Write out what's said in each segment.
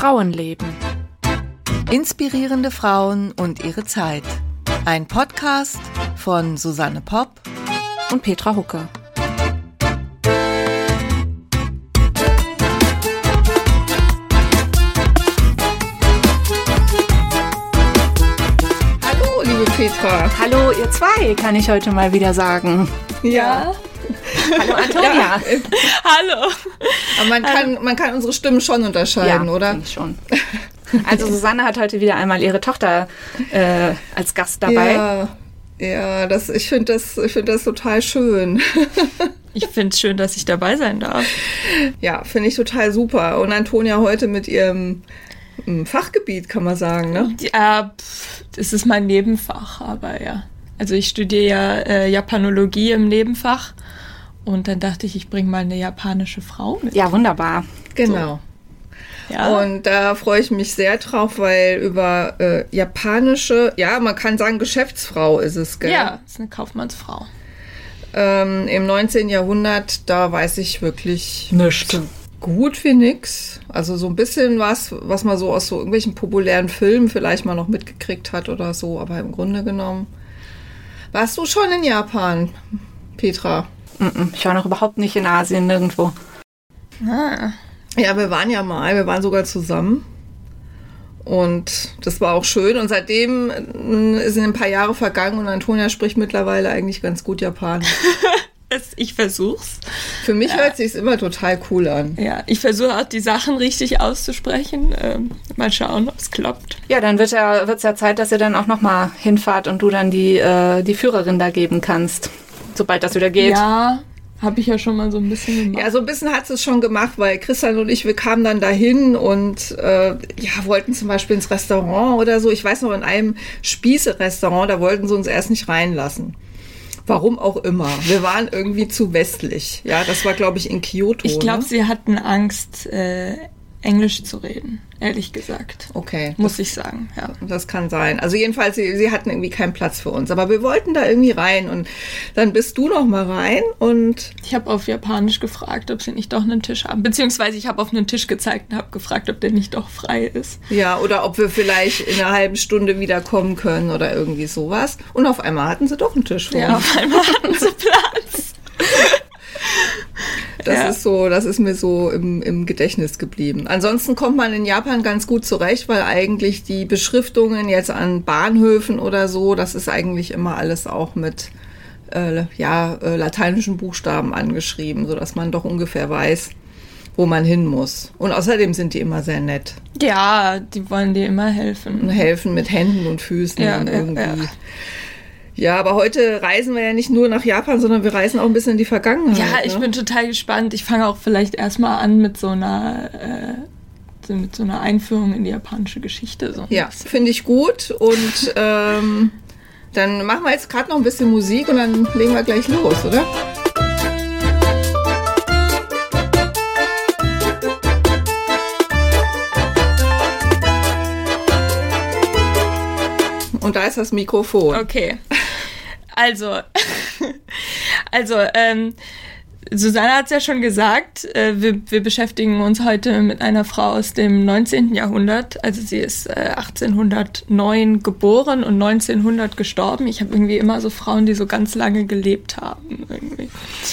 Frauenleben. Inspirierende Frauen und ihre Zeit. Ein Podcast von Susanne Popp Und Petra Hucke. Hallo, liebe Petra. Hallo, ihr zwei, kann ich heute mal wieder sagen. Ja. Hallo, Antonia. Ja. Hallo. Aber man kann unsere Stimmen schon unterscheiden, ja, oder? Finde ich schon. Also Susanne hat heute wieder einmal ihre Tochter als Gast dabei. Ja, ich finde das total schön. Ich finde es schön, dass ich dabei sein darf. Ja, finde ich total super. Und Antonia heute mit ihrem Fachgebiet, kann man sagen, ne? Ja, das ist mein Nebenfach, aber ja. Also ich studiere ja Japanologie im Nebenfach und dann dachte ich bringe mal eine japanische Frau mit. Ja, wunderbar. Genau. So. Ja. Und da freue ich mich sehr drauf, weil über japanische, ja, man kann sagen Geschäftsfrau ist es, gell? Ja, ist eine Kaufmannsfrau. Im 19. Jahrhundert, da weiß ich wirklich Nichts. so gut wie nix. Also so ein bisschen was man so aus so irgendwelchen populären Filmen vielleicht mal noch mitgekriegt hat oder so, aber im Grunde genommen. Warst du schon in Japan, Petra? Ich war noch überhaupt nicht in Asien, nirgendwo. Ah. Ja, wir waren sogar zusammen. Und das war auch schön. Und seitdem sind ein paar Jahre vergangen und Antonia spricht mittlerweile eigentlich ganz gut Japanisch. Ich versuch's. Für mich hört sich's immer total cool an. Ja, ich versuche auch die Sachen richtig auszusprechen. Mal schauen, ob es klappt. Ja, dann wird's ja Zeit, dass ihr dann auch nochmal hinfahrt und du dann die Führerin da geben kannst, sobald das wieder geht. Ja, habe ich ja schon mal so ein bisschen gemacht. Ja, so ein bisschen hat es schon gemacht, weil Christian und ich, wir kamen dann dahin und wollten zum Beispiel ins Restaurant oder so. Ich weiß noch, in einem Spieße-Restaurant, da wollten sie uns erst nicht reinlassen. Warum auch immer. Wir waren irgendwie zu westlich. Ja, das war, glaube ich, in Kyoto. Ich glaube, ne? sie hatten Angst, Englisch zu reden, ehrlich gesagt. Okay. Muss ich sagen, ja. Das kann sein. Also jedenfalls, sie hatten irgendwie keinen Platz für uns. Aber wir wollten da irgendwie rein. Und dann bist du noch mal rein und... Ich habe auf Japanisch gefragt, ob sie nicht doch einen Tisch haben. Beziehungsweise ich habe auf einen Tisch gezeigt und habe gefragt, ob der nicht doch frei ist. Ja, oder ob wir vielleicht in einer halben Stunde wiederkommen können oder irgendwie sowas. Und auf einmal hatten sie doch einen Tisch vor Ja, uns. auf einmal hatten sie Platz. Das ist mir so im Gedächtnis geblieben. Ansonsten kommt man in Japan ganz gut zurecht, weil eigentlich die Beschriftungen jetzt an Bahnhöfen oder so, das ist eigentlich immer alles auch mit lateinischen Buchstaben angeschrieben, sodass man doch ungefähr weiß, wo man hin muss. Und außerdem sind die immer sehr nett. Ja, die wollen dir immer helfen. Und helfen mit Händen und Füßen und irgendwie. Ja, aber heute reisen wir ja nicht nur nach Japan, sondern wir reisen auch ein bisschen in die Vergangenheit. Ja, ich bin total gespannt. Ich fange auch vielleicht erstmal an mit so einer Einführung in die japanische Geschichte. So ja, finde ich gut. Und dann machen wir jetzt gerade noch ein bisschen Musik und dann legen wir gleich los, oder? Und da ist das Mikrofon. Okay. Also, Susanne hat es ja schon gesagt, wir beschäftigen uns heute mit einer Frau aus dem 19. Jahrhundert. Also sie ist 1809 geboren und 1900 gestorben. Ich habe irgendwie immer so Frauen, die so ganz lange gelebt haben. Irgendwie.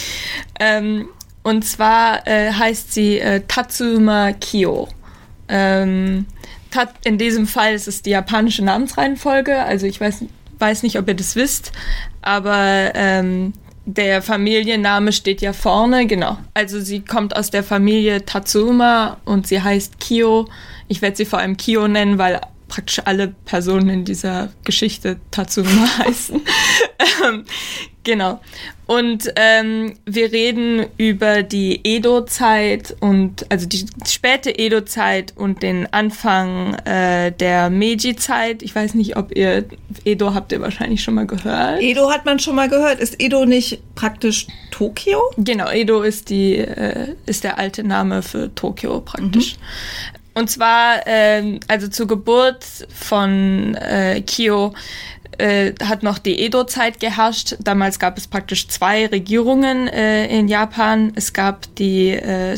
Und zwar heißt sie Tatsuma Kyo. In diesem Fall ist es die japanische Namensreihenfolge. Also ich weiß nicht, ob ihr das wisst, aber der Familienname steht ja vorne, genau. Also sie kommt aus der Familie Tatsuma und sie heißt Kyo. Ich werde sie vor allem Kyo nennen, weil praktisch alle Personen in dieser Geschichte Tatsuma heißen. Genau. Und wir reden über die Edo-Zeit also die späte Edo-Zeit und den Anfang der Meiji-Zeit. Ich weiß nicht, ob ihr Edo habt ihr wahrscheinlich schon mal gehört. Edo hat man schon mal gehört. Ist Edo nicht praktisch Tokio? Genau, Edo ist der alte Name für Tokio praktisch. Und zwar, also zur Geburt von Kyo hat noch die Edo-Zeit geherrscht. Damals gab es praktisch 2 Regierungen in Japan. Es gab die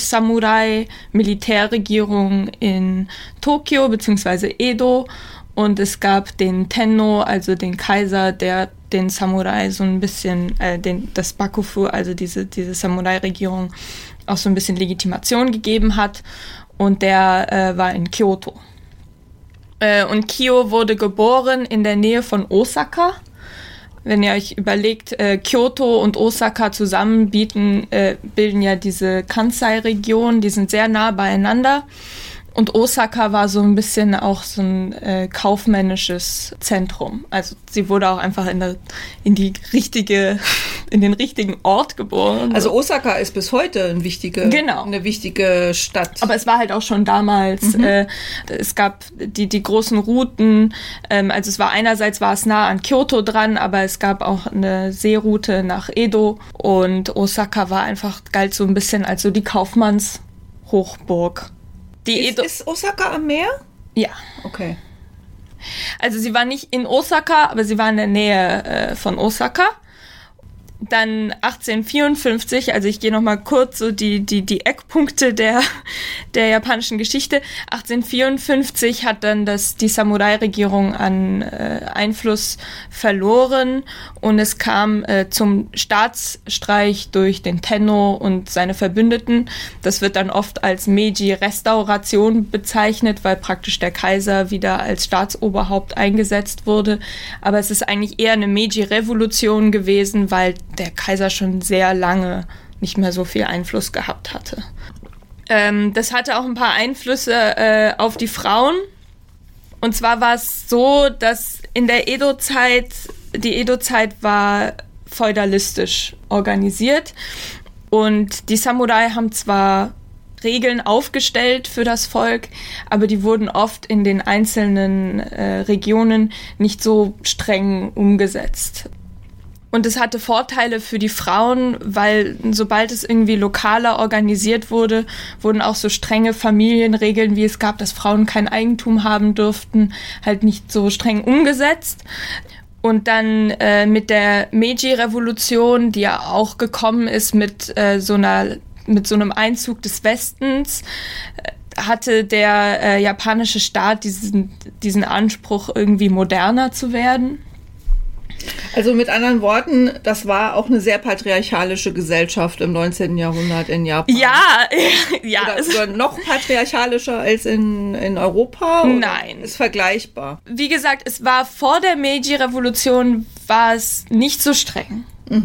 Samurai-Militärregierung in Tokio bzw. Edo und es gab den Tenno, also den Kaiser, der den Samurai so ein bisschen, das Bakufu, also diese Samurai-Regierung auch so ein bisschen Legitimation gegeben hat und der war in Kyoto. Und Kyo wurde geboren in der Nähe von Osaka. Wenn ihr euch überlegt, Kyoto und Osaka zusammen bilden ja diese Kansai-Region, die sind sehr nah beieinander. Und Osaka war so ein bisschen auch so ein kaufmännisches Zentrum. Also sie wurde auch einfach in den richtigen Ort geboren. Also Osaka ist bis heute eine wichtige Stadt. Aber es war halt auch schon damals. Es gab die großen Routen. Also einerseits war es nah an Kyoto dran, aber es gab auch eine Seeroute nach Edo. Und Osaka galt so ein bisschen als so die Kaufmannshochburg. Ist Osaka am Meer? Ja. Okay. Also sie war nicht in Osaka, aber sie war in der Nähe von Osaka. Dann 1854, also ich gehe noch mal kurz so die Eckpunkte der japanischen Geschichte. 1854 hat dann die Samurai-Regierung an Einfluss verloren und es kam zum Staatsstreich durch den Tenno und seine Verbündeten. Das wird dann oft als Meiji-Restauration bezeichnet, weil praktisch der Kaiser wieder als Staatsoberhaupt eingesetzt wurde. Aber es ist eigentlich eher eine Meiji-Revolution gewesen, weil der Kaiser schon sehr lange nicht mehr so viel Einfluss gehabt hatte. Das hatte auch ein paar Einflüsse auf die Frauen. Und zwar war es so, dass in der Edo-Zeit, die Edo-Zeit war feudalistisch organisiert und die Samurai haben zwar Regeln aufgestellt für das Volk, aber die wurden oft in den einzelnen Regionen nicht so streng umgesetzt. Und es hatte Vorteile für die Frauen, weil sobald es irgendwie lokaler organisiert wurde, wurden auch so strenge Familienregeln, wie es gab, dass Frauen kein Eigentum haben durften, halt nicht so streng umgesetzt. Und dann mit der Meiji-Revolution, die ja auch gekommen ist mit so einem Einzug des Westens, hatte der japanische Staat diesen Anspruch, irgendwie moderner zu werden. Also mit anderen Worten, das war auch eine sehr patriarchalische Gesellschaft im 19. Jahrhundert in Japan. Ja. Oder noch patriarchalischer als in Europa? Nein. Ist vergleichbar. Wie gesagt, es war vor der Meiji-Revolution war es nicht so streng.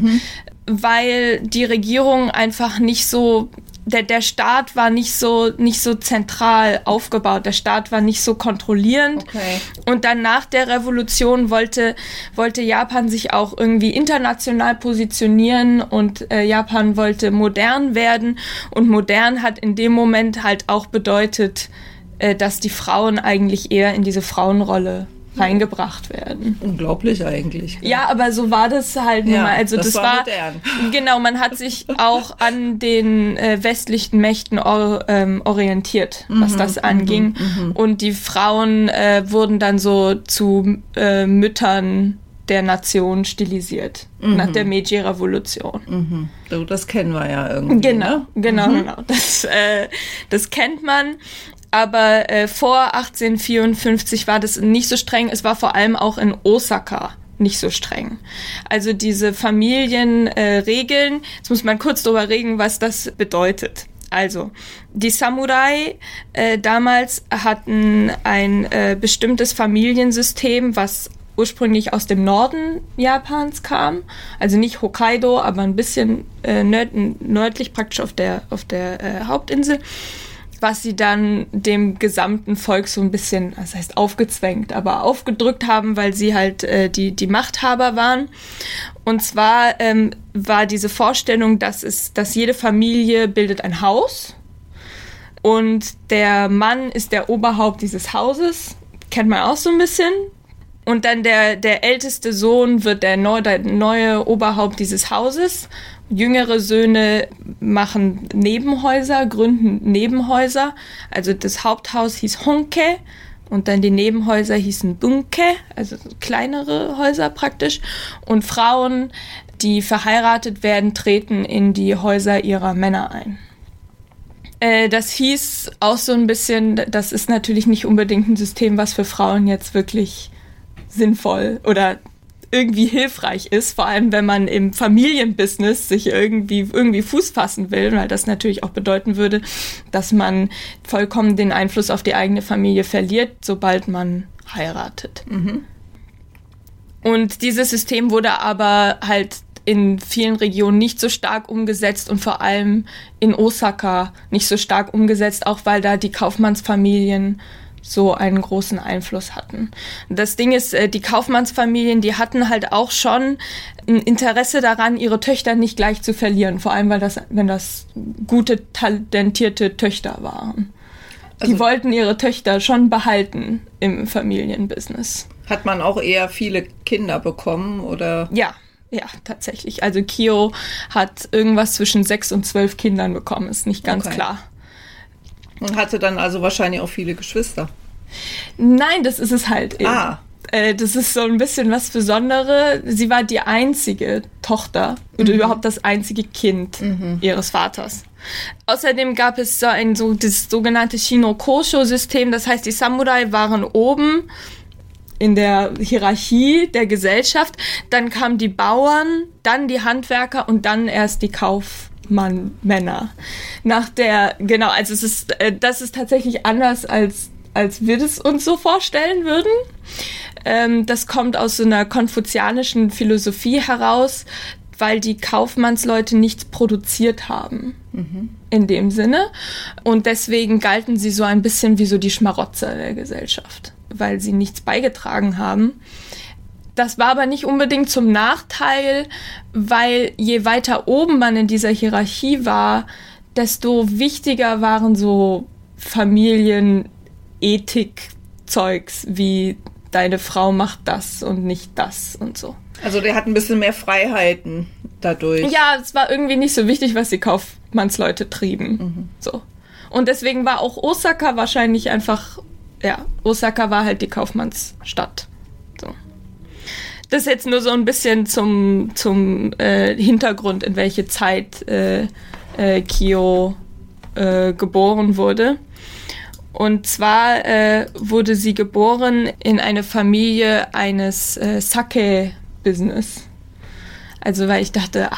Weil die Regierung einfach nicht so, der Staat war nicht so zentral aufgebaut, der Staat war nicht so kontrollierend. Okay. Und dann nach der Revolution wollte Japan sich auch irgendwie international positionieren und Japan wollte modern werden und modern hat in dem Moment halt auch bedeutet, dass die Frauen eigentlich eher in diese Frauenrolle reingebracht werden. Unglaublich eigentlich. Ja, aber so war das halt nun mal. Also das war modern. Genau, man hat sich auch an den westlichen Mächten orientiert, was das anging. Und die Frauen wurden dann so zu Müttern der Nation stilisiert, nach der Meiji-Revolution. Das kennen wir ja irgendwie. Genau. Das kennt man. Aber vor 1854 war das nicht so streng. Es war vor allem auch in Osaka nicht so streng. Also diese Familienregeln, jetzt muss man kurz drüber reden, was das bedeutet. Also die Samurai damals hatten ein bestimmtes Familiensystem, was ursprünglich aus dem Norden Japans kam. Also nicht Hokkaido, aber ein bisschen nördlich, praktisch auf der Hauptinsel. Was sie dann dem gesamten Volk so ein bisschen, das heißt aufgezwängt, aber aufgedrückt haben, weil sie halt die Machthaber waren. Und zwar war diese Vorstellung, dass jede Familie bildet ein Haus und der Mann ist der Oberhaupt dieses Hauses, kennt man auch so ein bisschen. Und dann der älteste Sohn wird der neue Oberhaupt dieses Hauses. Jüngere Söhne gründen Nebenhäuser. Also das Haupthaus hieß Honke Und dann die Nebenhäuser hießen Dunke, also kleinere Häuser praktisch. Und Frauen, die verheiratet werden, treten in die Häuser ihrer Männer ein. Das hieß auch so ein bisschen, das ist natürlich nicht unbedingt ein System, was für Frauen jetzt wirklich sinnvoll oder irgendwie hilfreich ist, vor allem wenn man im Familienbusiness sich irgendwie Fuß fassen will, weil das natürlich auch bedeuten würde, dass man vollkommen den Einfluss auf die eigene Familie verliert, sobald man heiratet. Mhm. Und dieses System wurde aber halt in vielen Regionen nicht so stark umgesetzt und vor allem in Osaka nicht so stark umgesetzt, auch weil da die Kaufmannsfamilien so einen großen Einfluss hatten. Das Ding ist, die Kaufmannsfamilien, die hatten halt auch schon ein Interesse daran, ihre Töchter nicht gleich zu verlieren, vor allem wenn das gute, talentierte Töchter waren. Also, die wollten ihre Töchter schon behalten im Familienbusiness. Hat man auch eher viele Kinder bekommen, oder? Ja, tatsächlich. Also Kyo hat irgendwas zwischen 6 und 12 Kindern bekommen, ist nicht ganz klar. Und hatte dann also wahrscheinlich auch viele Geschwister? Nein, das ist es halt eben. Das ist so ein bisschen was Besonderes. Sie war die einzige Tochter oder überhaupt das einzige Kind ihres Vaters. Außerdem gab es das sogenannte Shinokosho-System. Das heißt, die Samurai waren oben in der Hierarchie der Gesellschaft. Dann kamen die Bauern, dann die Handwerker und dann erst die Kaufmänner. Also das ist tatsächlich anders, als wir das uns so vorstellen würden. Das kommt aus so einer konfuzianischen Philosophie heraus, weil die Kaufmannsleute nichts produziert haben. In dem Sinne. Und deswegen galten sie so ein bisschen wie so die Schmarotzer der Gesellschaft, weil sie nichts beigetragen haben. Das war aber nicht unbedingt zum Nachteil, weil je weiter oben man in dieser Hierarchie war, desto wichtiger waren so Familienethik-Zeugs wie deine Frau macht das und nicht das und so. Also der hat ein bisschen mehr Freiheiten dadurch. Ja, es war irgendwie nicht so wichtig, was die Kaufmannsleute trieben. So. Und deswegen war auch Osaka wahrscheinlich einfach, Osaka war halt die Kaufmannsstadt. So. Das ist jetzt nur so ein bisschen zum Hintergrund, in welche Zeit Kyo geboren wurde. Und zwar wurde sie geboren in eine Familie eines Sake-Business. Also weil ich dachte,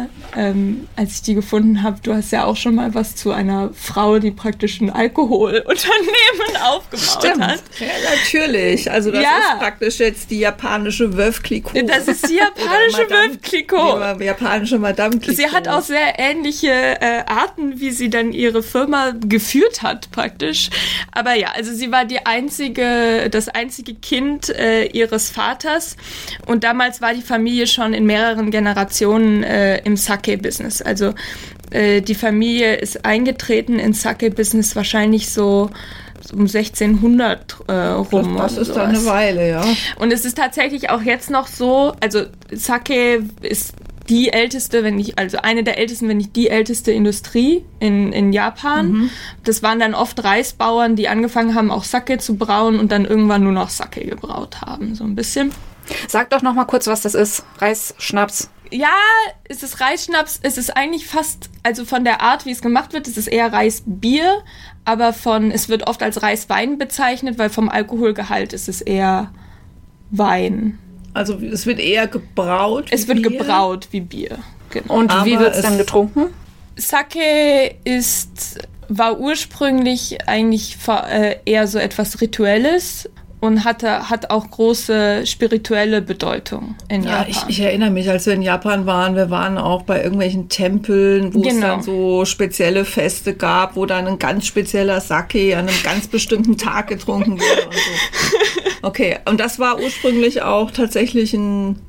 als ich die gefunden habe, du hast ja auch schon mal was zu einer Frau, die praktisch ein Alkoholunternehmen aufgebaut hat. Ja, natürlich. Also das ist praktisch jetzt die japanische Veuve Clicquot. Das ist die japanische Veuve Clicquot. Die japanische Madame Clicquot. Sie hat auch sehr ähnliche Arten, wie sie dann ihre Firma geführt hat praktisch. Aber ja, also sie war das einzige Kind ihres Vaters. Und damals war die Familie schon in mehreren Generationen im Sake-Business. Also die Familie ist eingetreten ins Sake-Business wahrscheinlich so um 1600 rum. Das ist dann eine Weile, ja. Und es ist tatsächlich auch jetzt noch so, also Sake ist die älteste, eine der ältesten, wenn nicht die älteste Industrie in Japan. Das waren dann oft Reisbauern, die angefangen haben, auch Sake zu brauen und dann irgendwann nur noch Sake gebraut haben, so ein bisschen. Sag doch noch mal kurz, was das ist. Reisschnaps. Ja, es ist Reisschnaps. Es ist eigentlich fast, also von der Art, wie es gemacht wird, es ist eher Reisbier, aber es wird oft als Reiswein bezeichnet, weil vom Alkoholgehalt ist es eher Wein. Also es wird eher gebraut wie Bier? Es wird gebraut wie Bier, genau. Und wie wird es dann getrunken? Sake war ursprünglich eigentlich eher so etwas Rituelles und hat auch große spirituelle Bedeutung in Japan. Ja, ich erinnere mich, als wir in Japan waren, wir waren auch bei irgendwelchen Tempeln, wo es dann so spezielle Feste gab, wo dann ein ganz spezieller Sake an einem ganz bestimmten Tag getrunken wurde und so. Okay, und das war ursprünglich auch tatsächlich ein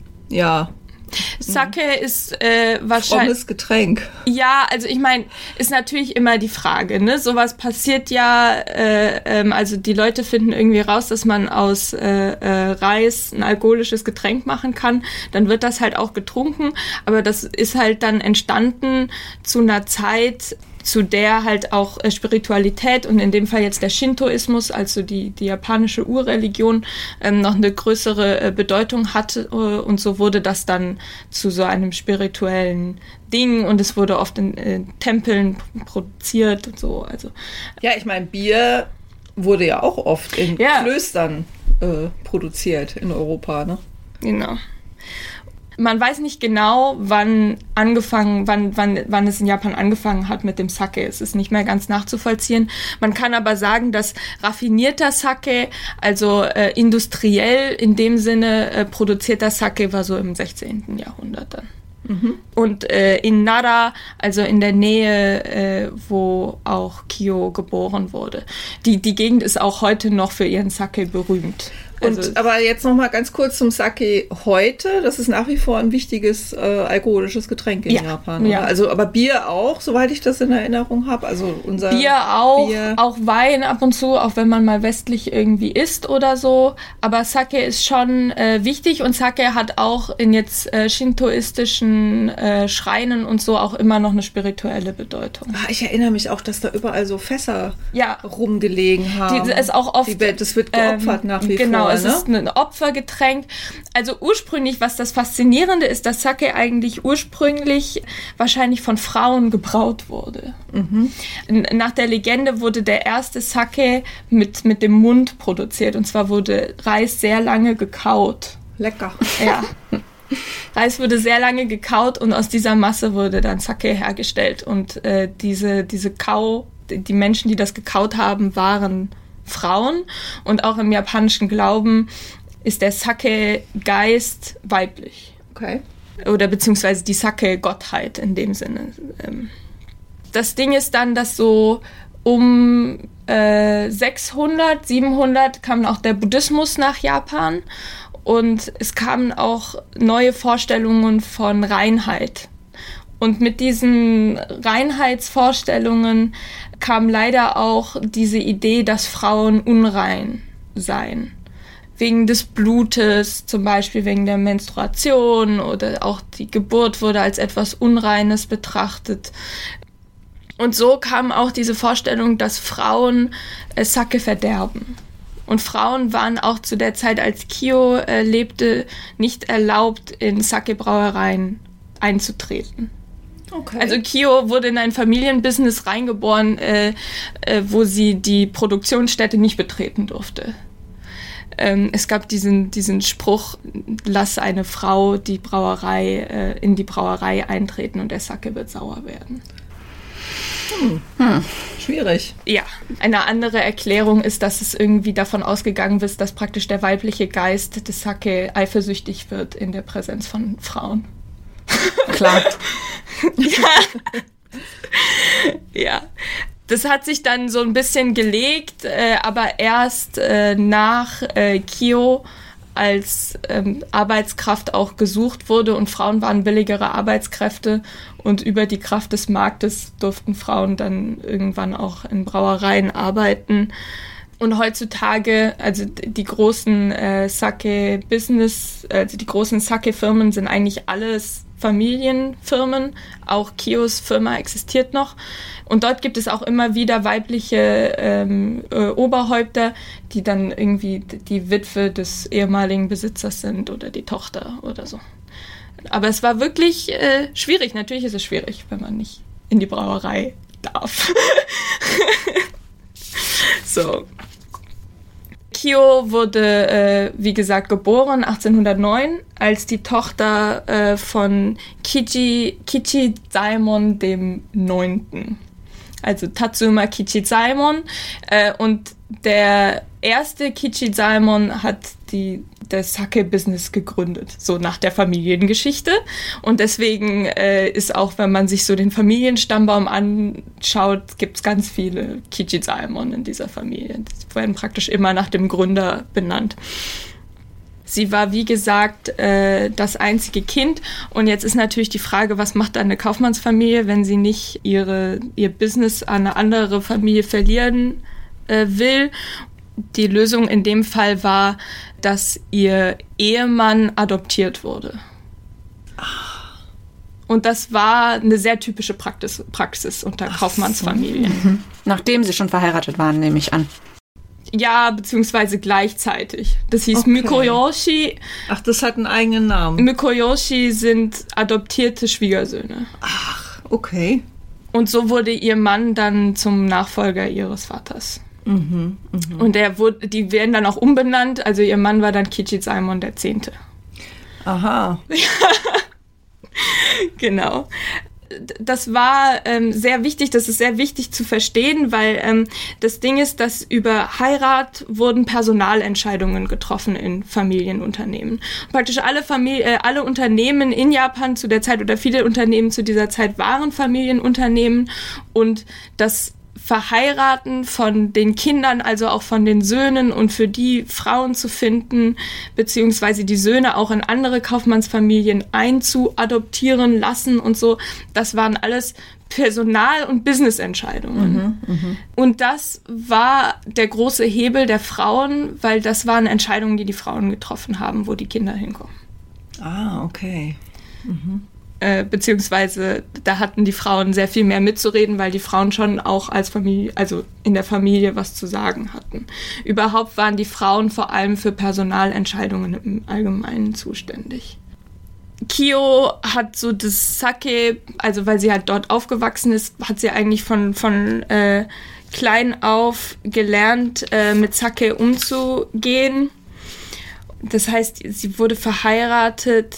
Sake ist wahrscheinlich... frommes Getränk. Ja, also ich meine, ist natürlich immer die Frage, ne? Sowas passiert ja, also die Leute finden irgendwie raus, dass man aus Reis ein alkoholisches Getränk machen kann. Dann wird das halt auch getrunken, aber das ist halt dann entstanden zu einer Zeit, zu der halt auch Spiritualität und in dem Fall jetzt der Shintoismus, also die japanische Urreligion, noch eine größere Bedeutung hatte. Und so wurde das dann zu so einem spirituellen Ding und es wurde oft in Tempeln produziert und so. Also, ja, ich meine, Bier wurde ja auch oft in Klöstern produziert in Europa, ne? Genau. Man weiß nicht genau, wann es in Japan angefangen hat mit dem Sake. Es ist nicht mehr ganz nachzuvollziehen. Man kann aber sagen, dass raffinierter Sake, also industriell in dem Sinne produzierter Sake, war so im 16. Jahrhundert dann. Mhm. Und in Nara, also in der Nähe, wo auch Kyo geboren wurde. Die Gegend ist auch heute noch für ihren Sake berühmt. Und aber jetzt noch mal ganz kurz zum Sake heute. Das ist nach wie vor ein wichtiges alkoholisches Getränk in Japan. Oder? Ja. Also aber Bier auch, soweit ich das in Erinnerung habe. Also unser Bier auch Wein ab und zu, auch wenn man mal westlich irgendwie isst oder so. Aber Sake ist schon wichtig und Sake hat auch in jetzt shintoistischen Schreinen und so auch immer noch eine spirituelle Bedeutung. Ich erinnere mich auch, dass da überall so Fässer rumgelegen haben. Ist auch oft, das wird geopfert nach wie vor. Genau, es ist ein Opfergetränk. Also ursprünglich, was das Faszinierende ist, dass Sake eigentlich ursprünglich wahrscheinlich von Frauen gebraut wurde. Mhm. Nach der Legende wurde der erste Sake mit dem Mund produziert. Und zwar wurde Reis sehr lange gekaut. Lecker. Ja. Reis wurde sehr lange gekaut und aus dieser Masse wurde dann Sake hergestellt. Und die Menschen, die das gekaut haben, waren Frauen und auch im japanischen Glauben ist der Sake-Geist weiblich. Okay. Oder beziehungsweise die Sake-Gottheit in dem Sinne. Das Ding ist dann, dass so um 600, 700 kam auch der Buddhismus nach Japan und es kamen auch neue Vorstellungen von Reinheit. Und mit diesen Reinheitsvorstellungen kam leider auch diese Idee, dass Frauen unrein seien. Wegen des Blutes, zum Beispiel wegen der Menstruation oder auch die Geburt wurde als etwas Unreines betrachtet. Und so kam auch diese Vorstellung, dass Frauen Sake verderben. Und Frauen waren auch zu der Zeit, als Kyo lebte, nicht erlaubt, in Sake-Brauereien einzutreten. Okay. Also Kyo wurde in ein Familienbusiness reingeboren, wo sie die Produktionsstätte nicht betreten durfte. Es gab diesen Spruch, lass eine Frau in die Brauerei eintreten und der Sake wird sauer werden. Schwierig. Ja, eine andere Erklärung ist, dass es irgendwie davon ausgegangen ist, dass praktisch der weibliche Geist des Sake eifersüchtig wird in der Präsenz von Frauen. Klar. Ja, das hat sich dann so ein bisschen gelegt, aber erst nach Kyo, als Arbeitskraft auch gesucht wurde und Frauen waren billigere Arbeitskräfte und über die Kraft des Marktes durften Frauen dann irgendwann auch in Brauereien arbeiten. Und heutzutage, also die großen Sake-Business, also die großen Sake-Firmen sind eigentlich alles Familienfirmen. Auch Kyos Firma existiert noch. Und dort gibt es auch immer wieder weibliche Oberhäupter, die dann irgendwie die Witwe des ehemaligen Besitzers sind oder die Tochter oder so. Aber es war wirklich schwierig. Natürlich ist es schwierig, wenn man nicht in die Brauerei darf. So. Kyo wurde, wie gesagt, geboren 1809 als die Tochter von Kichizaemon dem 9. Also Tatsuma Kichizaemon. Und der erste Kichizaemon hat das Sake-Business gegründet, so nach der Familiengeschichte. Und deswegen ist auch, wenn man sich so den Familienstammbaum anschaut, gibt es ganz viele Kichizaemon in dieser Familie. Die werden praktisch immer nach dem Gründer benannt. Sie war, wie gesagt, das einzige Kind. Und jetzt ist natürlich die Frage, was macht eine Kaufmannsfamilie, wenn sie nicht ihr Business an eine andere Familie verlieren will. Die Lösung in dem Fall war, dass ihr Ehemann adoptiert wurde. Und das war eine sehr typische Praxis unter Kaufmannsfamilien. Nachdem sie schon verheiratet waren, nehme ich an. Ja, beziehungsweise gleichzeitig. Das hieß Mikoyoshi. Ach, das hat einen eigenen Namen. Mikoyoshi sind adoptierte Schwiegersöhne. Ach, okay. Und so wurde ihr Mann dann zum Nachfolger ihres Vaters. Und die werden dann auch umbenannt. Also ihr Mann war dann Kichizaemon X. Aha. Genau. Das war sehr wichtig, das ist sehr wichtig zu verstehen, weil das Ding ist, dass über Heirat wurden Personalentscheidungen getroffen in Familienunternehmen. Praktisch alle Unternehmen in Japan zu der Zeit oder viele Unternehmen zu dieser Zeit waren Familienunternehmen und das Verheiraten von den Kindern, also auch von den Söhnen und für die Frauen zu finden, beziehungsweise die Söhne auch in andere Kaufmannsfamilien einzuadoptieren lassen und so, das waren alles Personal- und Businessentscheidungen. Und das war der große Hebel der Frauen, weil das waren Entscheidungen, die die Frauen getroffen haben, wo die Kinder hinkommen. Ah, okay. Beziehungsweise da hatten die Frauen sehr viel mehr mitzureden, weil die Frauen schon auch als Familie, also in der Familie was zu sagen hatten. Überhaupt waren die Frauen vor allem für Personalentscheidungen im Allgemeinen zuständig. Kyo hat so das Sake, also weil sie halt dort aufgewachsen ist, hat sie eigentlich von klein auf gelernt, mit Sake umzugehen. Das heißt, sie wurde verheiratet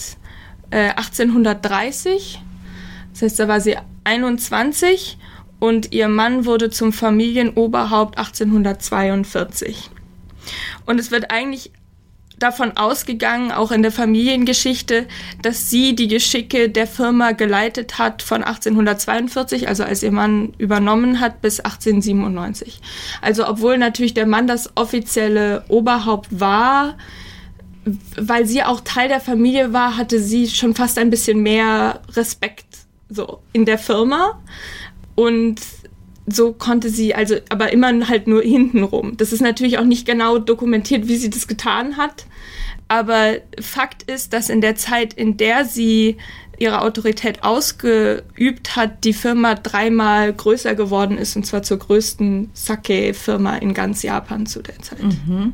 1830, das heißt, da war sie 21 und ihr Mann wurde zum Familienoberhaupt 1842. Und es wird eigentlich davon ausgegangen, auch in der Familiengeschichte, dass sie die Geschicke der Firma geleitet hat von 1842, also als ihr Mann übernommen hat, bis 1897. Also obwohl natürlich der Mann das offizielle Oberhaupt war, weil sie auch Teil der Familie war, hatte sie schon fast ein bisschen mehr Respekt so in der Firma und so konnte sie, also aber immer halt nur hintenrum. Das ist natürlich auch nicht genau dokumentiert, wie sie das getan hat, aber Fakt ist, dass in der Zeit, in der sie ihre Autorität ausgeübt hat, die Firma 3-mal größer geworden ist, und zwar zur größten Sake-Firma in ganz Japan zu der Zeit.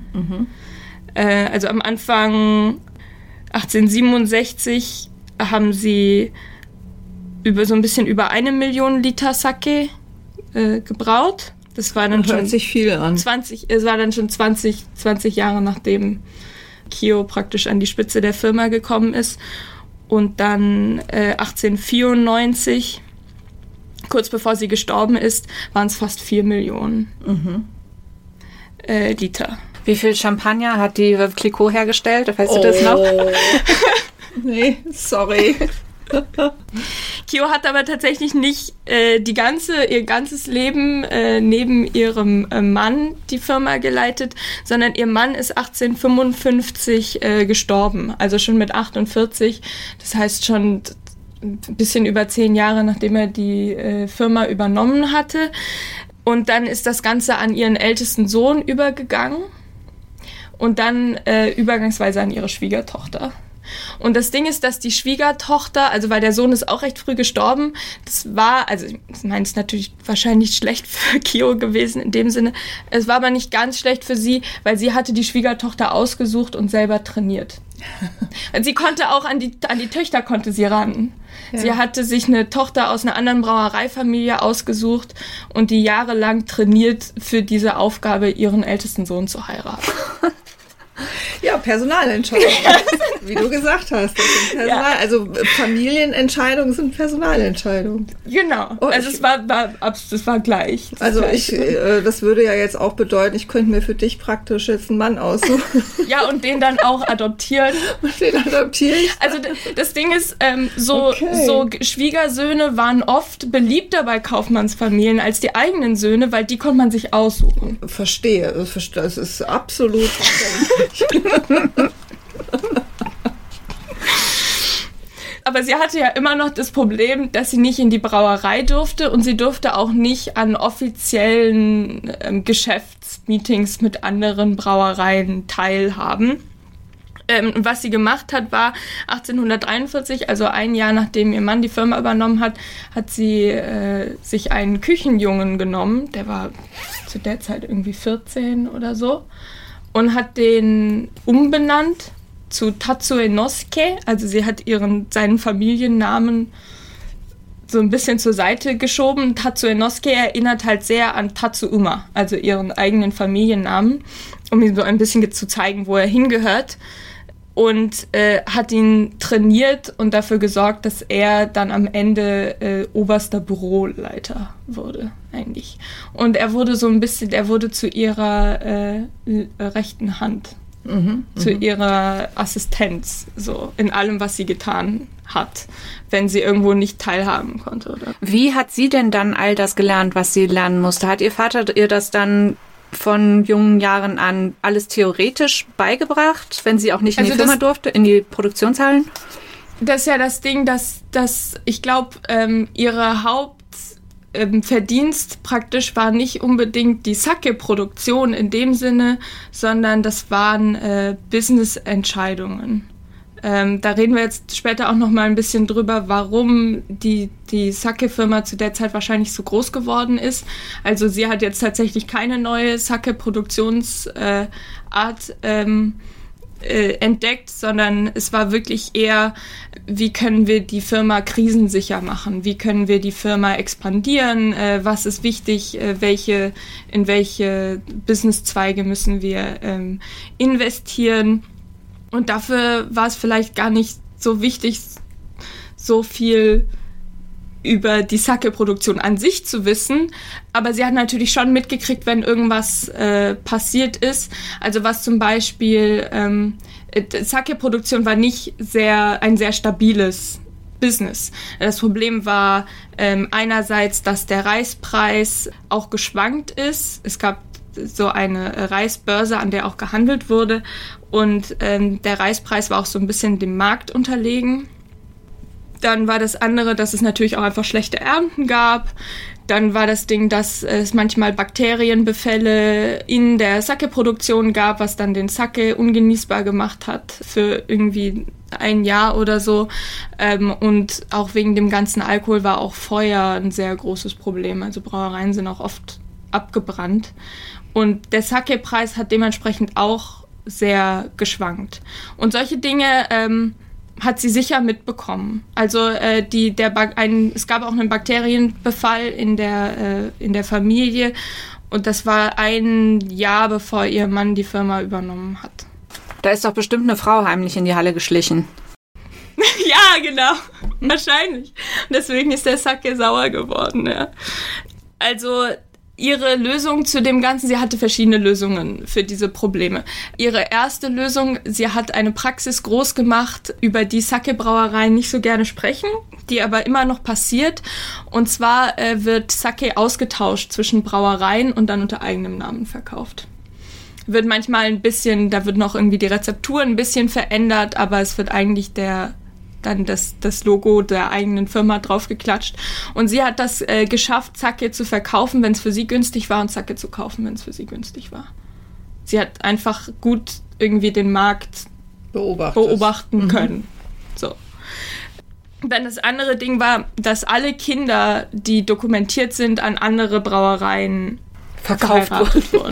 Also am Anfang 1867 haben sie so ein bisschen über 1 Million Liter Sake gebraut. Das war dann hört sich viel an. Es war dann schon 20 Jahre, nachdem Kyo praktisch an die Spitze der Firma gekommen ist. Und dann 1894, kurz bevor sie gestorben ist, waren es fast 4 Millionen Liter. Wie viel Champagner hat die Veuve Clicquot hergestellt? Weißt du das noch? Nee, sorry. Kyo hat aber tatsächlich nicht ihr ganzes Leben neben ihrem Mann die Firma geleitet, sondern ihr Mann ist 1855 gestorben, also schon mit 48. Das heißt schon ein bisschen über 10 Jahre, nachdem er die Firma übernommen hatte. Und dann ist das Ganze an ihren ältesten Sohn übergegangen und dann übergangsweise an ihre Schwiegertochter. Und das Ding ist, dass die Schwiegertochter, also weil der Sohn ist auch recht früh gestorben, das war, also ich meine, es ist natürlich wahrscheinlich schlecht für Kyo gewesen in dem Sinne, es war aber nicht ganz schlecht für sie, weil sie hatte die Schwiegertochter ausgesucht und selber trainiert. Und sie konnte auch an die Töchter konnte sie ran. Ja. Sie hatte sich eine Tochter aus einer anderen Brauereifamilie ausgesucht und die jahrelang trainiert für diese Aufgabe, ihren ältesten Sohn zu heiraten. Ja, Personalentscheidungen, wie du gesagt hast. Das sind Also Familienentscheidungen sind Personalentscheidungen. Genau, also es war gleich. Also das würde ja jetzt auch bedeuten, ich könnte mir für dich praktisch jetzt einen Mann aussuchen. Ja, und den dann auch adoptieren. Und den adoptiere ich. Also das Ding ist, so Schwiegersöhne waren oft beliebter bei Kaufmannsfamilien als die eigenen Söhne, weil die konnte man sich aussuchen. Verstehe, das ist absolut Aber sie hatte ja immer noch das Problem, dass sie nicht in die Brauerei durfte und sie durfte auch nicht an offiziellen Geschäftsmeetings mit anderen Brauereien teilhaben. Was sie gemacht hat, war 1841, also ein Jahr nachdem ihr Mann die Firma übernommen hat, hat sie sich einen Küchenjungen genommen, der war zu der Zeit irgendwie 14 oder so, und hat den umbenannt zu Tatsuenosuke. Also sie hat seinen Familiennamen so ein bisschen zur Seite geschoben. Tatsuenosuke erinnert halt sehr an Tatsuuma, also ihren eigenen Familiennamen, um ihm so ein bisschen zu zeigen, wo er hingehört. Und hat ihn trainiert und dafür gesorgt, dass er dann am Ende oberster Büroleiter wurde, eigentlich. Und er wurde zu ihrer rechten Hand, zu ihrer Assistenz, so in allem, was sie getan hat, wenn sie irgendwo nicht teilhaben konnte. Oder? Wie hat sie denn dann all das gelernt, was sie lernen musste? Hat ihr Vater ihr das dann von jungen Jahren an alles theoretisch beigebracht, wenn sie auch nicht in die Firma durfte, in die Produktionshallen? Das ist ja das Ding, dass ich glaube, ihre Hauptverdienst praktisch war nicht unbedingt die Sake-Produktion in dem Sinne, sondern das waren Business-Entscheidungen. Da reden wir jetzt später auch noch mal ein bisschen drüber, warum die Sake-Firma zu der Zeit wahrscheinlich so groß geworden ist. Also sie hat jetzt tatsächlich keine neue Sake-Produktionsart entdeckt, sondern es war wirklich eher, wie können wir die Firma krisensicher machen? Wie können wir die Firma expandieren? Was ist wichtig? In welche Businesszweige müssen wir investieren? Und dafür war es vielleicht gar nicht so wichtig, so viel über die Sake-Produktion an sich zu wissen. Aber sie hat natürlich schon mitgekriegt, wenn irgendwas passiert ist. Also was zum Beispiel, Sake-Produktion war nicht ein sehr stabiles Business. Das Problem war einerseits, dass der Reispreis auch geschwankt ist. Es gab so eine Reisbörse, an der auch gehandelt wurde. Und der Reispreis war auch so ein bisschen dem Markt unterlegen. Dann war das andere, dass es natürlich auch einfach schlechte Ernten gab. Dann war das Ding, dass es manchmal Bakterienbefälle in der Sake-Produktion gab, was dann den Sake ungenießbar gemacht hat für irgendwie ein Jahr oder so. Und auch wegen dem ganzen Alkohol war auch Feuer ein sehr großes Problem. Also Brauereien sind auch oft abgebrannt. Und der Sake-Preis hat dementsprechend auch sehr geschwankt. Und solche Dinge hat sie sicher mitbekommen. Also es gab auch einen Bakterienbefall in der Familie und das war ein Jahr, bevor ihr Mann die Firma übernommen hat. Da ist doch bestimmt eine Frau heimlich in die Halle geschlichen. Ja, genau. Wahrscheinlich. Und deswegen ist der Sake sauer geworden, ja. Also ihre Lösung zu dem Ganzen, sie hatte verschiedene Lösungen für diese Probleme. Ihre erste Lösung, sie hat eine Praxis groß gemacht, über die Sake-Brauereien nicht so gerne sprechen, die aber immer noch passiert. Und zwar wird Sake ausgetauscht zwischen Brauereien und dann unter eigenem Namen verkauft. Wird manchmal ein bisschen, da wird noch irgendwie die Rezeptur ein bisschen verändert, aber es wird eigentlich dann das Logo der eigenen Firma draufgeklatscht. Und sie hat das geschafft, Sake zu verkaufen, wenn es für sie günstig war, und Sake zu kaufen, wenn es für sie günstig war. Sie hat einfach gut irgendwie den Markt beobachten können. So. Dann das andere Ding war, dass alle Kinder, die dokumentiert sind, an andere Brauereien verkauft wurden.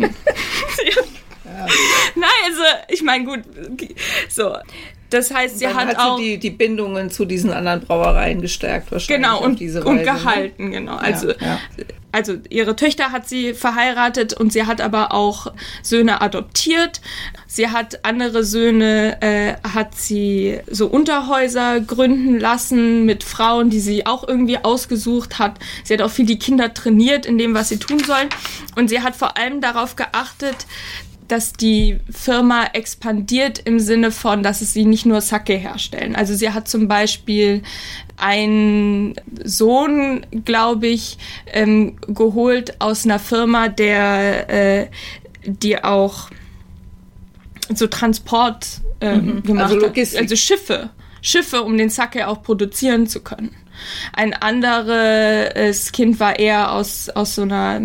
Ja. Nein, also ich meine, gut, so. Das heißt, sie hat auch die Bindungen zu diesen anderen Brauereien gestärkt wahrscheinlich. Genau, auf diese Weise, und gehalten, ne? Genau. Also ihre Töchter hat sie verheiratet und sie hat aber auch Söhne adoptiert. Sie hat andere Söhne, hat sie so Unterhäuser gründen lassen mit Frauen, die sie auch irgendwie ausgesucht hat. Sie hat auch viel die Kinder trainiert in dem, was sie tun sollen. Und sie hat vor allem darauf geachtet, dass die Firma expandiert im Sinne von, dass sie nicht nur Sake herstellen. Also sie hat zum Beispiel einen Sohn, glaube ich, geholt aus einer Firma, die auch so Transport gemacht also Logistik. hat. Also Schiffe, um den Sake auch produzieren zu können. Ein anderes Kind war eher aus so einer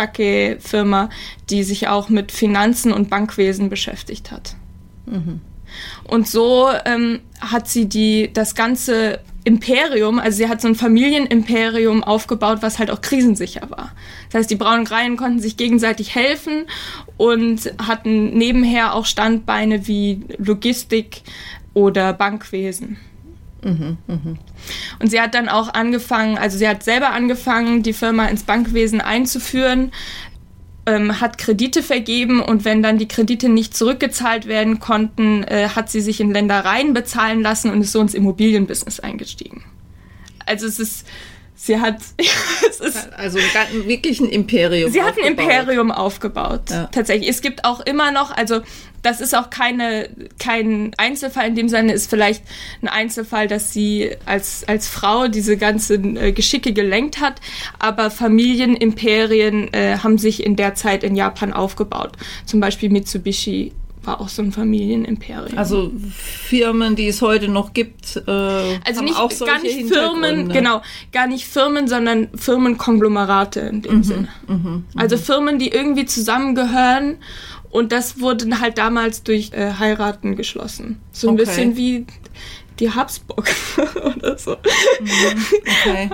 Sake-Firma, die sich auch mit Finanzen und Bankwesen beschäftigt hat. Mhm. Und so hat sie das ganze Imperium, also sie hat so ein Familienimperium aufgebaut, was halt auch krisensicher war. Das heißt, die braunen Reihen konnten sich gegenseitig helfen und hatten nebenher auch Standbeine wie Logistik oder Bankwesen. Und sie hat dann auch sie hat selber angefangen, die Firma ins Bankwesen einzuführen, hat Kredite vergeben und wenn dann die Kredite nicht zurückgezahlt werden konnten, hat sie sich in Ländereien bezahlen lassen und ist so ins Immobilienbusiness eingestiegen. Also sie hat also wirklich ein Imperium. Sie hat ein Imperium aufgebaut, ja. Tatsächlich. Es gibt auch immer noch, also das ist auch kein Einzelfall in dem Sinne, ist vielleicht ein Einzelfall, dass sie als Frau diese ganzen Geschicke gelenkt hat, aber Familienimperien haben sich in der Zeit in Japan aufgebaut. Zum Beispiel Mitsubishi war auch so ein Familienimperium. Also Firmen, die es heute noch gibt, also nicht, auch solche gar nicht Firmen, genau, gar nicht Firmen, sondern Firmenkonglomerate in dem Sinne. Also Firmen, die irgendwie zusammengehören und das wurde halt damals durch Heiraten geschlossen. So ein bisschen wie die Habsburg oder so. Okay.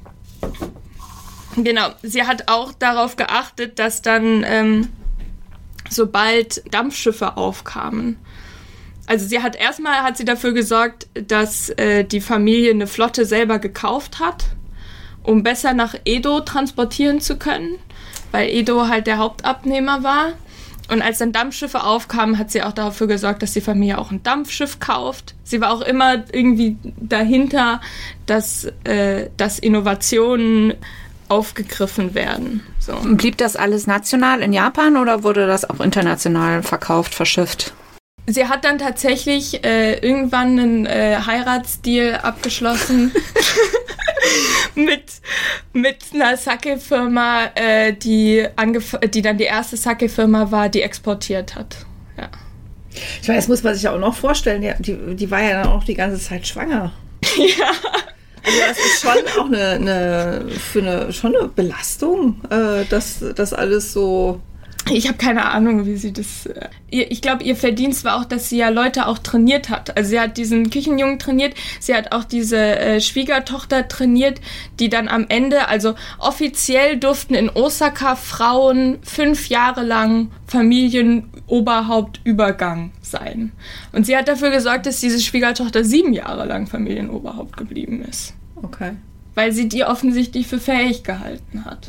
Genau, sie hat auch darauf geachtet, dass dann sobald Dampfschiffe aufkamen. Also sie hat dafür gesorgt, dass die Familie eine Flotte selber gekauft hat, um besser nach Edo transportieren zu können, weil Edo halt der Hauptabnehmer war. Und als dann Dampfschiffe aufkamen, hat sie auch dafür gesorgt, dass die Familie auch ein Dampfschiff kauft. Sie war auch immer irgendwie dahinter, dass Innovationen aufgegriffen werden. So. Blieb das alles national in Japan oder wurde das auch international verkauft, verschifft? Sie hat dann tatsächlich irgendwann einen Heiratsdeal abgeschlossen mit einer Sake-Firma, die dann die erste Sake-Firma war, die exportiert hat. Ja. Ich meine, das muss man sich ja auch noch vorstellen. Die war ja dann auch die ganze Zeit schwanger. Ja. Also das ist schon auch eine Belastung, das alles so. Ich habe keine Ahnung, wie sie das. Ich glaube, ihr Verdienst war auch, dass sie ja Leute auch trainiert hat. Also sie hat diesen Küchenjungen trainiert, sie hat auch diese Schwiegertochter trainiert, die dann am Ende, also offiziell durften in Osaka Frauen 5 Jahre lang Familienoberhauptübergang sein. Und sie hat dafür gesorgt, dass diese Schwiegertochter 7 Jahre lang Familienoberhaupt geblieben ist. Okay. Weil sie die offensichtlich für fähig gehalten hat.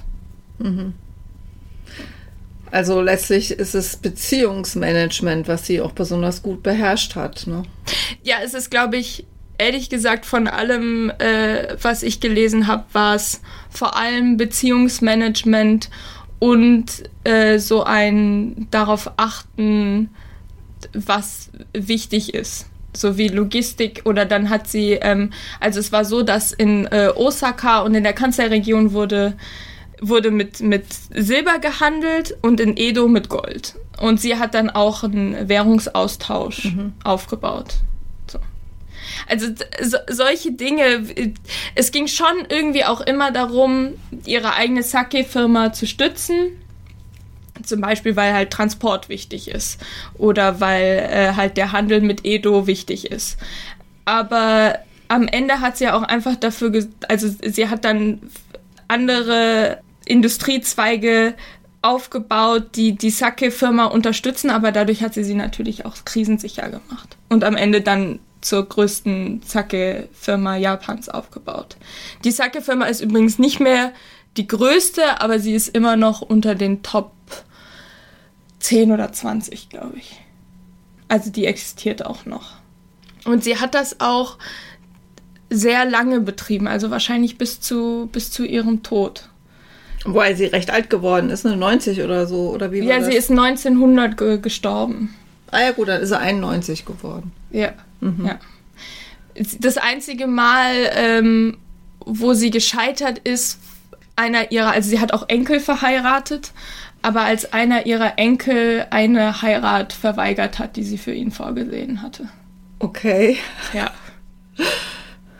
Also letztlich ist es Beziehungsmanagement, was sie auch besonders gut beherrscht hat, ne? Ja, es ist, glaube ich, ehrlich gesagt, von allem, was ich gelesen habe, war es vor allem Beziehungsmanagement und so ein darauf achten, was wichtig ist. So wie Logistik oder dann hat sie, also es war so, dass in Osaka und in der Kansai-Region wurde mit Silber gehandelt und in Edo mit Gold. Und sie hat dann auch einen Währungsaustausch aufgebaut. So. Also solche Dinge, es ging schon irgendwie auch immer darum, ihre eigene Sake-Firma zu stützen. Zum Beispiel, weil halt Transport wichtig ist oder weil halt der Handel mit Edo wichtig ist. Aber am Ende hat sie ja auch einfach dafür, also sie hat dann andere Industriezweige aufgebaut, die Sake-Firma unterstützen, aber dadurch hat sie natürlich auch krisensicher gemacht. Und am Ende dann zur größten Sake-Firma Japans aufgebaut. Die Sake-Firma ist übrigens nicht mehr die größte, aber sie ist immer noch unter den Top 10 oder 20, glaube ich. Also die existiert auch noch. Und sie hat das auch sehr lange betrieben, also wahrscheinlich bis zu ihrem Tod. Wobei sie recht alt geworden ist, ne? 90 oder so, oder wie war das? Ja, sie ist 1900 gestorben. Ah ja, gut, dann ist sie 91 geworden. Ja, ja. Das einzige Mal, wo sie gescheitert ist, also sie hat auch Enkel verheiratet, aber als einer ihrer Enkel eine Heirat verweigert hat, die sie für ihn vorgesehen hatte. Okay. Ja.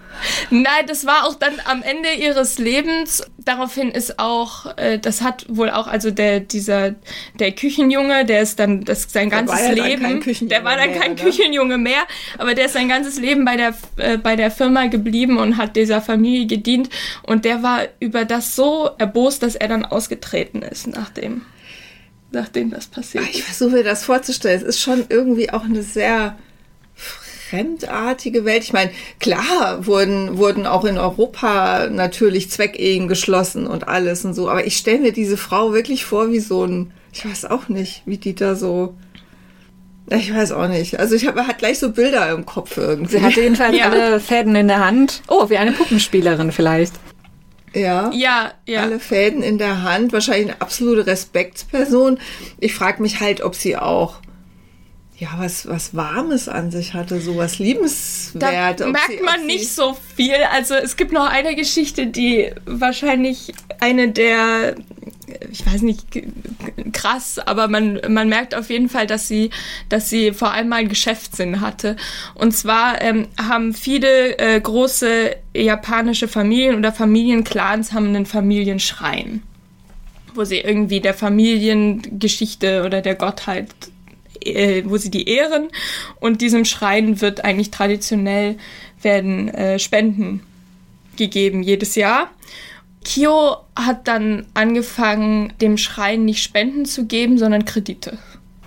Nein, das war auch dann am Ende ihres Lebens. Daraufhin ist auch, das hat wohl auch, also der Küchenjunge, der ist dann sein ganzes Leben, der war dann kein Küchenjunge mehr, aber der ist sein ganzes Leben bei der Firma geblieben und hat dieser Familie gedient. Und der war über das so erbost, dass er dann ausgetreten ist, nachdem das passiert ist. Ich versuche mir das vorzustellen. Es ist schon irgendwie auch eine sehr fremdartige Welt. Ich meine, klar wurden auch in Europa natürlich Zweckehen geschlossen und alles und so, aber ich stelle mir diese Frau wirklich vor wie so ein, ich weiß auch nicht, wie die da so, ich weiß auch nicht. Also hat gleich so Bilder im Kopf irgendwie. Sie hatte jedenfalls alle Fäden in der Hand. Oh, wie eine Puppenspielerin vielleicht. Ja, alle Fäden in der Hand, wahrscheinlich eine absolute Respektsperson. Ich frage mich halt, ob sie auch was Warmes an sich hatte, so was Liebenswert. Da merkt man nicht so viel. Also es gibt noch eine Geschichte, die wahrscheinlich eine der, ich weiß nicht, krass, aber man merkt auf jeden Fall, dass sie vor allem mal einen Geschäftssinn hatte. Und zwar haben viele große japanische Familien oder Familienclans haben einen Familienschrein, wo sie irgendwie der Familiengeschichte oder der Gottheit, wo sie die ehren, und diesem Schrein wird eigentlich traditionell werden Spenden gegeben jedes Jahr. Kyo hat dann angefangen, dem Schrein nicht Spenden zu geben, sondern Kredite.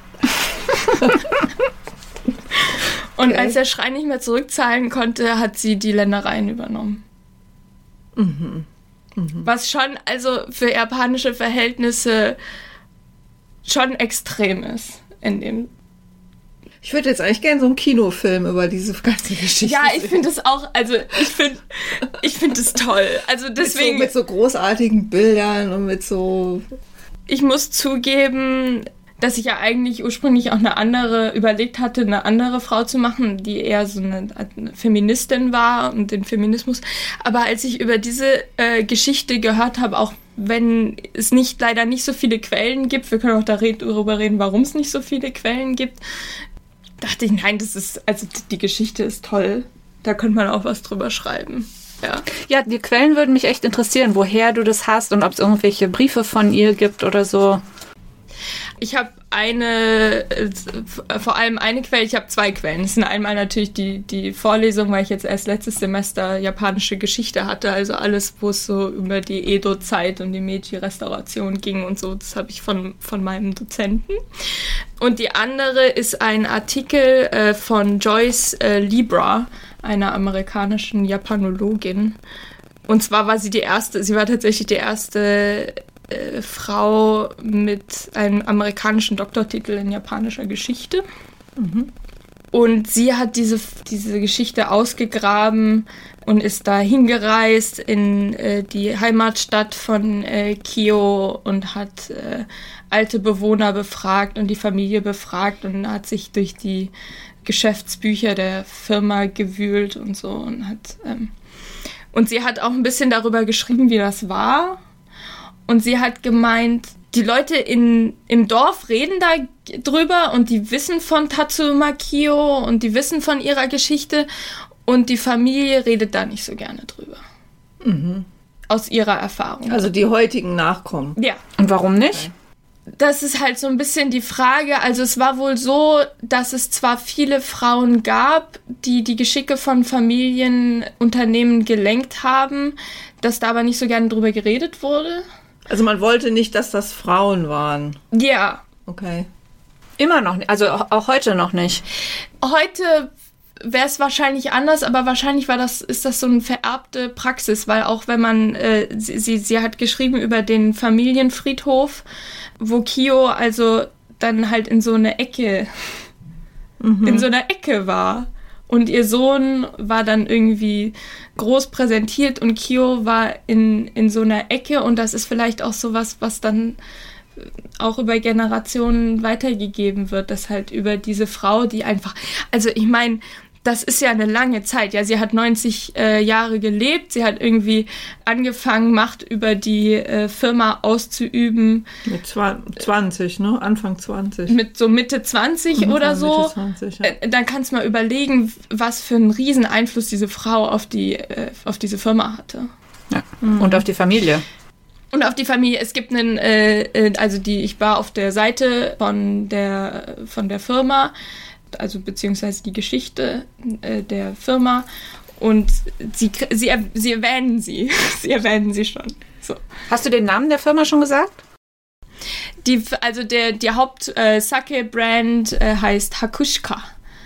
Und als der Schrein nicht mehr zurückzahlen konnte, hat sie die Ländereien übernommen. Mhm. Mhm. Was schon also für japanische Verhältnisse schon extrem ist. Ich würde jetzt eigentlich gerne so einen Kinofilm über diese ganze Geschichte Ja, ich finde es auch, also ich finde es toll. Also deswegen mit so großartigen Bildern und mit so... Ich muss zugeben, dass ich ja eigentlich ursprünglich auch überlegt hatte, eine andere Frau zu machen, die eher so eine Feministin war und den Feminismus. Aber als ich über diese Geschichte gehört habe, auch wenn es leider nicht so viele Quellen gibt, wir können auch darüber reden, warum es nicht so viele Quellen gibt, dachte ich, nein, die Geschichte ist toll. Da könnte man auch was drüber schreiben. Ja, die Quellen würden mich echt interessieren, woher du das hast und ob es irgendwelche Briefe von ihr gibt oder so. Ich habe vor allem eine Quelle, ich habe 2 Quellen. Das sind einmal natürlich die Vorlesung, weil ich jetzt erst letztes Semester japanische Geschichte hatte, also alles, wo es so über die Edo-Zeit und die Meiji-Restauration ging und so, das habe ich von meinem Dozenten. Und die andere ist ein Artikel von Joyce Libra, einer amerikanischen Japanologin. Und zwar war sie war tatsächlich die erste Frau mit einem amerikanischen Doktortitel in japanischer Geschichte. Mhm. Und sie hat diese Geschichte ausgegraben und ist da hingereist in die Heimatstadt von Kyo und hat alte Bewohner befragt und die Familie befragt und hat sich durch die Geschäftsbücher der Firma gewühlt und so und sie hat auch ein bisschen darüber geschrieben, wie das war. Und sie hat gemeint, die Leute im Dorf reden da drüber und die wissen von Tatsuma Kyo und die wissen von ihrer Geschichte und die Familie redet da nicht so gerne drüber. Mhm. Aus ihrer Erfahrung. Also die heutigen Nachkommen. Ja. Und warum nicht? Das ist halt so ein bisschen die Frage. Also es war wohl so, dass es zwar viele Frauen gab, die Geschicke von Familienunternehmen gelenkt haben, dass da aber nicht so gerne drüber geredet wurde. Also man wollte nicht, dass das Frauen waren. Ja. Okay. Immer noch nicht, also auch heute noch nicht. Heute wäre es wahrscheinlich anders, aber wahrscheinlich ist das so eine vererbte Praxis, weil auch wenn man, sie hat geschrieben über den Familienfriedhof, wo Kyo also dann halt in so einer Ecke war. Und ihr Sohn war dann irgendwie groß präsentiert und Kyo war in so einer Ecke und das ist vielleicht auch sowas, was dann auch über Generationen weitergegeben wird, dass halt über diese Frau, die einfach, also ich meine, das ist ja eine lange Zeit. Ja, sie hat 90 Jahre gelebt. Sie hat irgendwie angefangen, Macht über die Firma auszuüben. Mit 20, ne? Anfang 20. Mit so Mitte 20 oder so. Mitte 20, ja. Dann kannst du mal überlegen, was für einen riesen Einfluss diese Frau auf diese Firma hatte. Ja. Und auf die Familie. Und auf die Familie. Es gibt ich war auf der Seite von der Firma, also beziehungsweise die Geschichte der Firma, und sie erwähnen sie. Sie erwähnen sie schon. So. Hast du den Namen der Firma schon gesagt? Die Haupt Sake-Brand heißt Hakushika.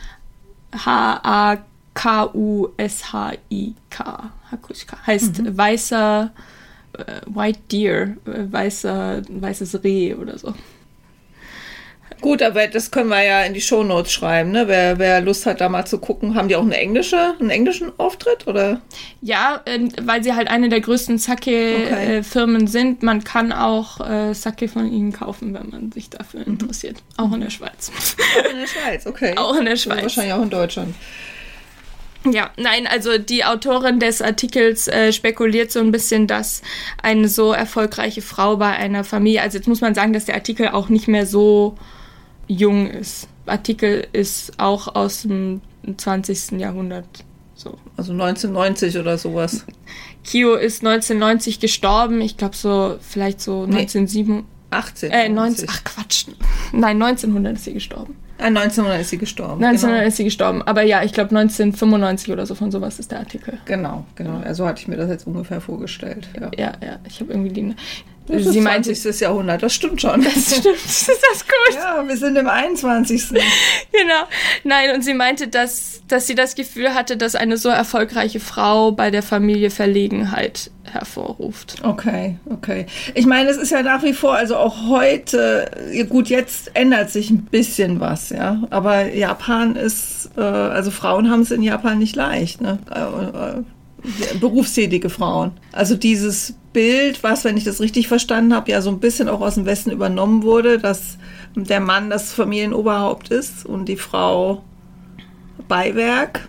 Hakushik. Hakushika. Heißt weißer White Deer, weißes Reh oder so. Gut, aber das können wir ja in die Shownotes schreiben, ne? Wer Lust hat, da mal zu gucken. Haben die auch einen englischen Auftritt, oder? Ja, weil sie halt eine der größten Sake-Firmen sind. Man kann auch Sake von ihnen kaufen, wenn man sich dafür interessiert. Auch in der Schweiz. Auch in der Schweiz, okay. Auch in der Schweiz. Also wahrscheinlich auch in Deutschland. Ja, nein, also die Autorin des Artikels spekuliert so ein bisschen, dass eine so erfolgreiche Frau bei einer Familie, also jetzt muss man sagen, dass der Artikel auch nicht mehr so jung ist. Der Artikel ist auch aus dem 20. Jahrhundert. So. Also 1990 oder sowas. Kyo ist 1990 gestorben, ich glaube vielleicht 1907. 19. Ach Quatsch. Nein, 1900 ist sie gestorben. 1900 ist sie gestorben. 1900 ist sie gestorben. Aber ja, ich glaube 1995 oder so, von sowas ist der Artikel. Genau. Also hatte ich mir das jetzt ungefähr vorgestellt. Ja. Ich habe irgendwie das ist 20. Jahrhundert, das stimmt schon. Das stimmt, ist das gut? Ja, wir sind im 21. Genau. Nein, und sie meinte, dass sie das Gefühl hatte, dass eine so erfolgreiche Frau bei der Familie Verlegenheit hervorruft. Okay. Ich meine, es ist ja nach wie vor, also auch heute, gut, jetzt ändert sich ein bisschen was, ja. Aber Japan ist, also Frauen haben es in Japan nicht leicht, ne? Berufstätige Frauen. Also dieses Bild, was, wenn ich das richtig verstanden habe, ja so ein bisschen auch aus dem Westen übernommen wurde, dass der Mann das Familienoberhaupt ist und die Frau Beiwerk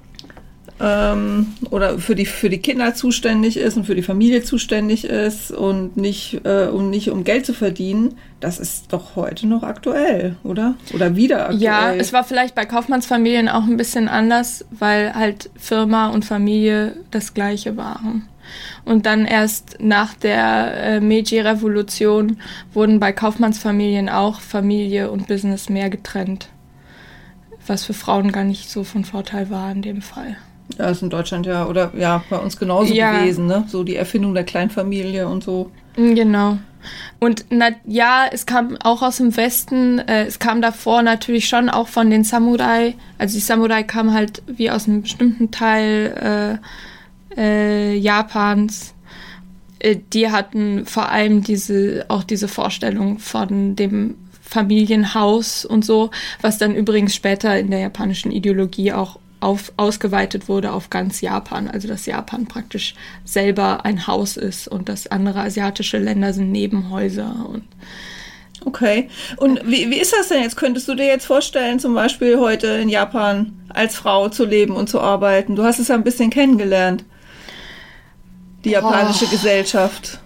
oder für die Kinder zuständig ist und für die Familie zuständig ist und nicht um Geld zu verdienen, das ist doch heute noch aktuell, oder? Oder wieder aktuell. Ja, es war vielleicht bei Kaufmannsfamilien auch ein bisschen anders, weil halt Firma und Familie das Gleiche waren. Und dann erst nach der Meiji-Revolution wurden bei Kaufmannsfamilien auch Familie und Business mehr getrennt, was für Frauen gar nicht so von Vorteil war in dem Fall. Ja, ist in Deutschland bei uns genauso gewesen, ne? So die Erfindung der Kleinfamilie und so. Genau. Und es kam auch aus dem Westen, es kam davor natürlich schon auch von den Samurai. Also die Samurai kamen halt wie aus einem bestimmten Teil Japans. Die hatten vor allem diese Vorstellung von dem Familienhaus und so, was dann übrigens später in der japanischen Ideologie auch ausgeweitet wurde auf ganz Japan, also dass Japan praktisch selber ein Haus ist und dass andere asiatische Länder sind Nebenhäuser. Okay, und wie ist das denn jetzt? Könntest du dir jetzt vorstellen, zum Beispiel heute in Japan als Frau zu leben und zu arbeiten? Du hast es ja ein bisschen kennengelernt, die japanische Gesellschaft.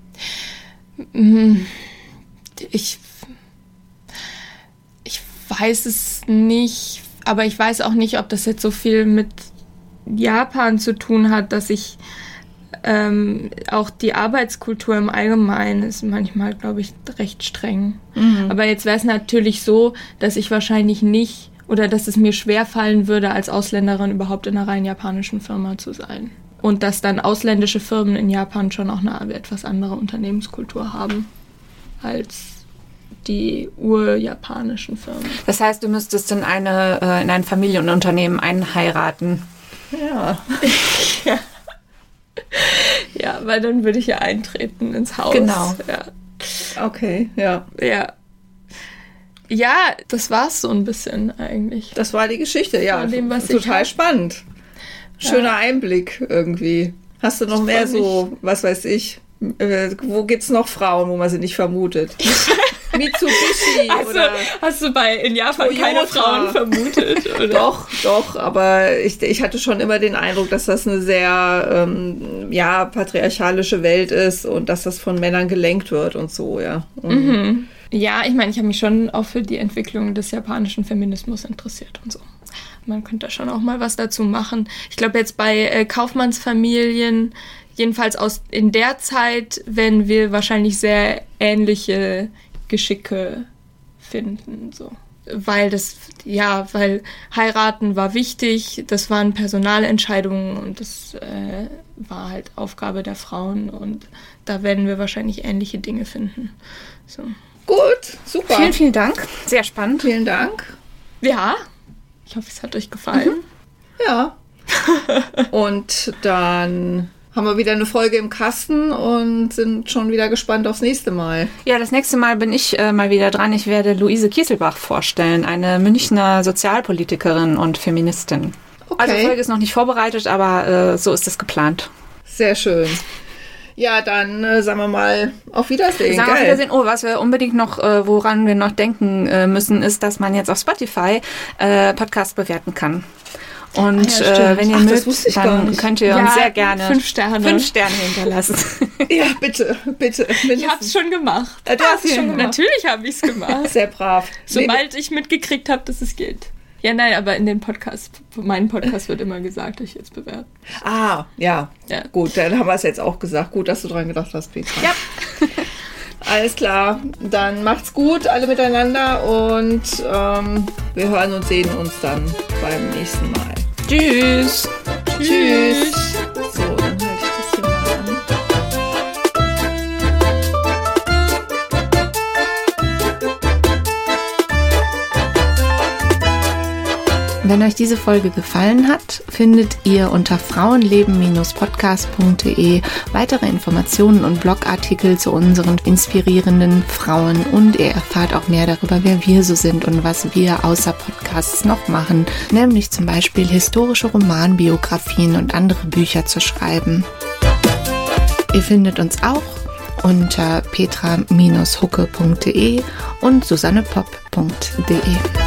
Ich weiß es nicht. Aber ich weiß auch nicht, ob das jetzt so viel mit Japan zu tun hat, dass ich auch die Arbeitskultur im Allgemeinen ist manchmal, glaube ich, recht streng. Mhm. Aber jetzt wäre es natürlich so, dass ich wahrscheinlich nicht oder dass es mir schwerfallen würde, als Ausländerin überhaupt in einer rein japanischen Firma zu sein. Und dass dann ausländische Firmen in Japan schon auch eine etwas andere Unternehmenskultur haben als die urjapanischen Firmen. Das heißt, du müsstest in ein Familienunternehmen einheiraten. Ja. Ja, weil dann würde ich ja eintreten ins Haus. Genau. Ja. Okay, ja. Ja, das war's so ein bisschen eigentlich. Das war die Geschichte, ja. Dem, total spannend. Schöner Einblick irgendwie. Hast du noch mehr so, was weiß ich, wo gibt's noch Frauen, wo man sie nicht vermutet? Mitsubishi Hast du in Japan Toyota. keine Frauen vermutet? Oder? Doch, aber ich hatte schon immer den Eindruck, dass das eine sehr patriarchalische Welt ist und dass das von Männern gelenkt wird und so, ja. Mhm. Ja, ich meine, ich habe mich schon auch für die Entwicklung des japanischen Feminismus interessiert und so. Man könnte schon auch mal was dazu machen. Ich glaube, jetzt bei Kaufmannsfamilien, jedenfalls in der Zeit, werden wir wahrscheinlich sehr ähnliche Geschicke finden, so. Weil heiraten war wichtig, das waren Personalentscheidungen und das war halt Aufgabe der Frauen und da werden wir wahrscheinlich ähnliche Dinge finden. So. Gut, super. Vielen, vielen Dank. Sehr spannend. Vielen Dank. Ja, ich hoffe, es hat euch gefallen. Ja. Und dann haben wir wieder eine Folge im Kasten und sind schon wieder gespannt aufs nächste Mal. Ja, das nächste Mal bin ich mal wieder dran. Ich werde Luise Kieselbach vorstellen, eine Münchner Sozialpolitikerin und Feministin. Okay. Also die Folge ist noch nicht vorbereitet, aber so ist es geplant. Sehr schön. Ja, dann sagen wir mal auf Wiedersehen. Auf Wiedersehen. Oh, was wir unbedingt noch, woran wir noch denken müssen, ist, dass man jetzt auf Spotify Podcast bewerten kann. Und wenn ihr mögt, dann könnt ihr uns sehr gerne 5 Sterne hinterlassen. Ja, bitte. Ich hab's schon gemacht. Du hast es schon gemacht. Natürlich habe ich's gemacht. Sehr brav. Sobald ich mitgekriegt habe, dass es geht. Ja, nein, aber in den meinem Podcast wird immer gesagt, ich jetzt bewerten. Ah, ja. Gut, dann haben wir es jetzt auch gesagt. Gut, dass du dran gedacht hast, Petra. Ja. Alles klar, dann macht's gut, alle miteinander und wir hören und sehen uns dann beim nächsten Mal. Tschüss. Tschüss. So, dann halte ich das hier mal an. Wenn euch diese Folge gefallen hat, findet ihr unter frauenleben-podcast.de weitere Informationen und Blogartikel zu unseren inspirierenden Frauen und ihr erfahrt auch mehr darüber, wer wir so sind und was wir außer Podcasts noch machen, nämlich zum Beispiel historische Romanbiografien und andere Bücher zu schreiben. Ihr findet uns auch unter petra-hucke.de und susannepopp.de.